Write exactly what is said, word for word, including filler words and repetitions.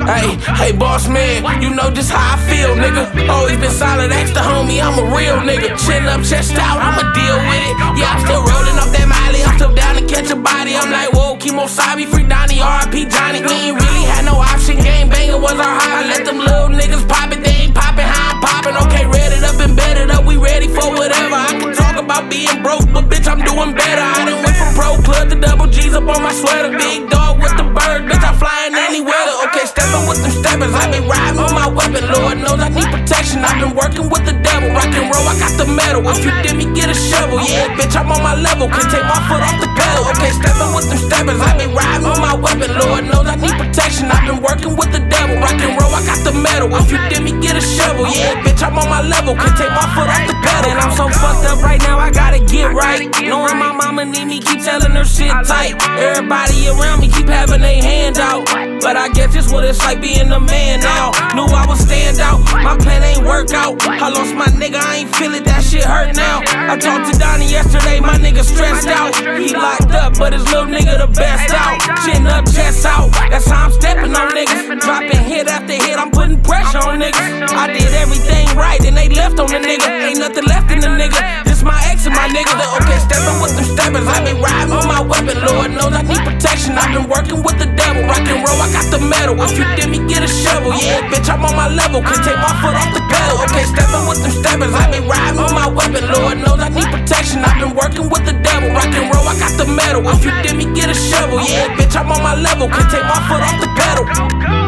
Hey, hey, boss man, you know just how I feel, nigga. Always been solid, ask the homie, I'm a real nigga. Chin up, chest out, I'ma deal with it. Yeah, I'm still rolling off that Miley, I'm still down to catch a body. I'm like, whoa, Kimosabi, free Donnie, R I P Johnny. We ain't really had no option, game banger was our high. I let them little niggas pop it, they ain't poppin' how I'm poppin'. Okay, read it up and bet it up, we ready for whatever. I can talk about being broke, but bitch, I'm doing better. I done went from pro club to double G's up on my sweater. Big dog with the bird, bitch, I'm flying anywhere. Okay, steppin' with them steppers, I been riding with my weapon. Lord knows I need protection, I've been working with the devil. Rock and roll, I got the metal. If you did me, get a shovel. Yeah, bitch, I'm on my level, can't take my foot off the pedal. Okay, steppin' with them steppers, I been riding with my weapon. Lord knows I need protection, I've been working with the devil. Rock and roll, I got the metal. If you did me, get a shovel. Yeah, bitch, I'm on my level, can't take my foot off the pedal. And I'm so fucked up right now, I gotta get right. Knowing my mama need me, keep telling her shit tight. Everybody around me keep having their hand out, but I guess it's what it's like being a man now. Knew I would stand out, my plan ain't work out. I lost my nigga, I ain't feel it, that shit hurt now. I talked to Donnie yesterday, my nigga stressed out. He locked up, but his little nigga the best out. Chin up, chest out, that's how I'm stepping on niggas. Dropping hit after hit, I'm putting pressure on niggas. I did everything right and they left on the nigga. Ain't nothing left in the nigga, this my ex and my nigga. Okay, stepping with them steppers, I been riding with my weapon. Lord knows I need protection, I've been working with the devil. Rock and roll, I got the metal. If you did me, get a shovel. Yeah, bitch, I'm on my level, can't take my foot off the pedal. Okay, stepping with them steppers, I been riding with my weapon. Lord knows I need protection, I've been working with the devil. Rock and roll, I got the metal. If you did me, get a shovel. Yeah, bitch, I'm on my level, can't take my foot off the pedal.